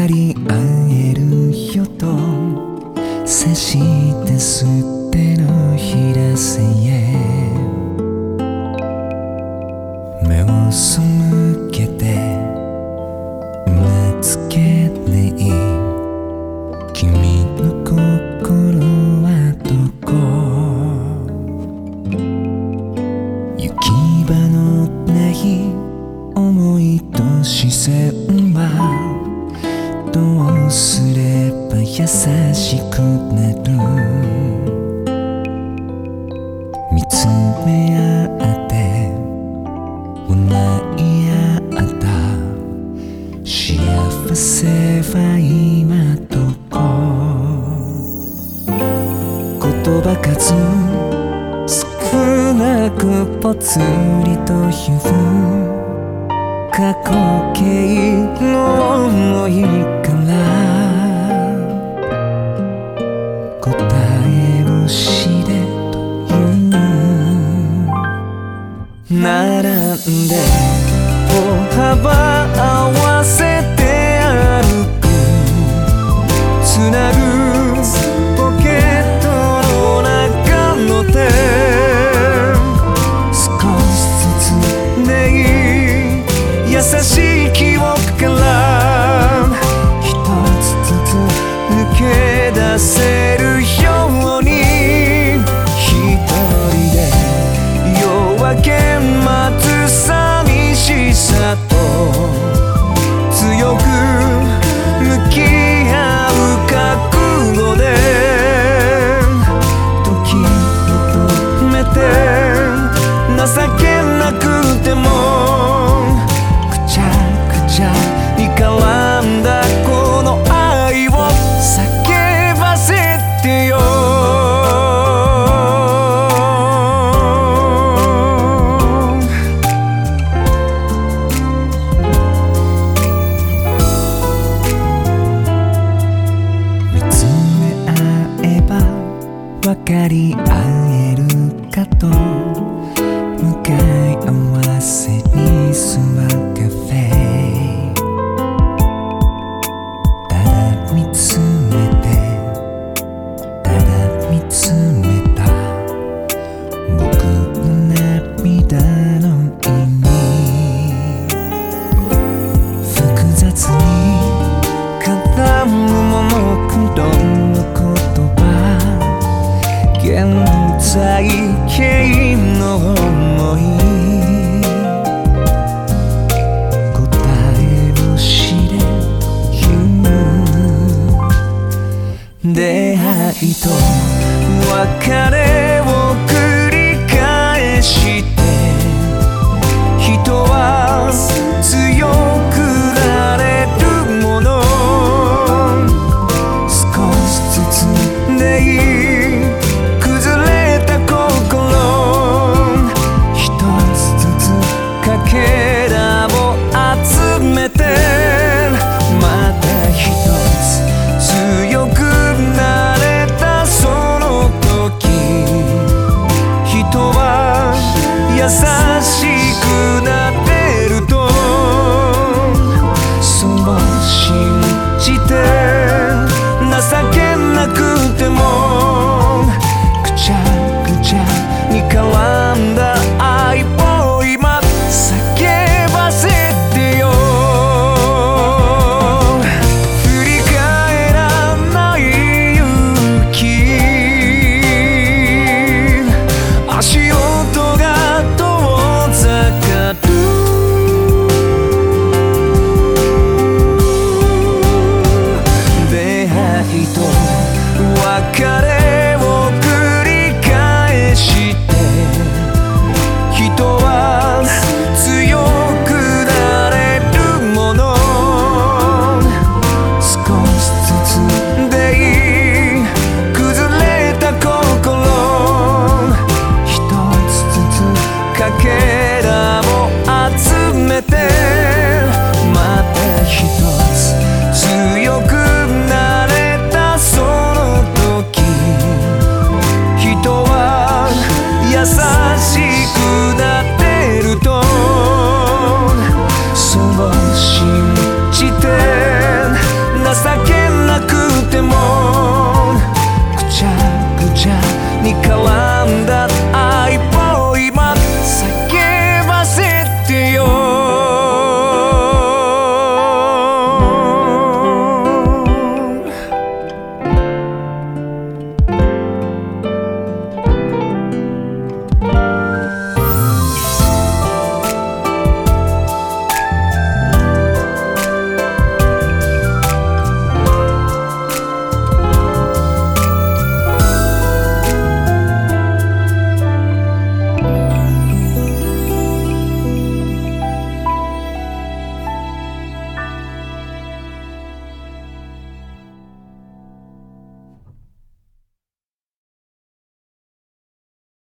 かり合えるよと察して捨てのひらせへ目を背けてうなずけない君の心はどこ行き場のない思いと視線はどうすれば優しくなる見つめ合って思い合った幸せは今どこ言葉数少なくぽつりという過去形の思いから答えを知れという並んで歩幅合わせて歩くつなぐポケットの中の手少しずつでいい優しい記憶から一つずつ抜け出せるように一人で夜明け待つ寂しさと強く向き合う覚悟で時を止めて情けなくてもに絡んだこの愛を叫ばせてよ見つめ合えば分かり合えるかと向かい合わせに座るカフェ見つめてただ見つめた僕の涙の意味複雑に絡むモノクロの言葉現在形の想い出会いと別れを繰り返して人は強くなれるもの少しずつでいい崩れた心一つずつかけらを集めてまた一つ強く優しくなってるとそう信じて情け